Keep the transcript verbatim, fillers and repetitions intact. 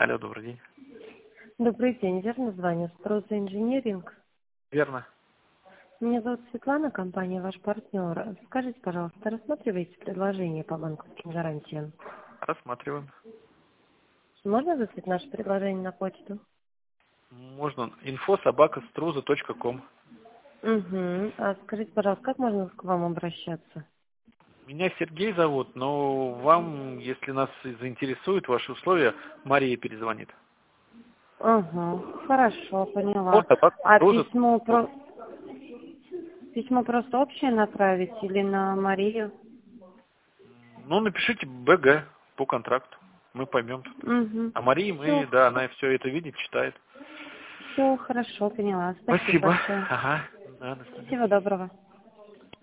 Алло, добрый день. Добрый день, верно звоню? Спроса инжиниринг. Верно. Меня зовут Светлана, компания «Ваш партнер». Скажите, пожалуйста, рассматриваете предложение по банковским гарантиям? Рассматриваем. Можно выслать наше предложение на почту? Можно. Инфо собака струза точка ком. Угу. А скажите, пожалуйста, как можно к вам обращаться? Меня Сергей зовут, но вам, если нас заинтересуют ваши условия, Мария перезвонит. Угу. Хорошо, Инфо поняла. собака А струза. письмо, про... письмо просто общее направить или на Марию? Ну, напишите БГ по контракту. Мы поймем. Угу. А Марии Все, мы, да, она все это видит, читает. все хорошо, поняла. Спасибо Спасибо. большое. Ага. Да, до свидания. Всего доброго.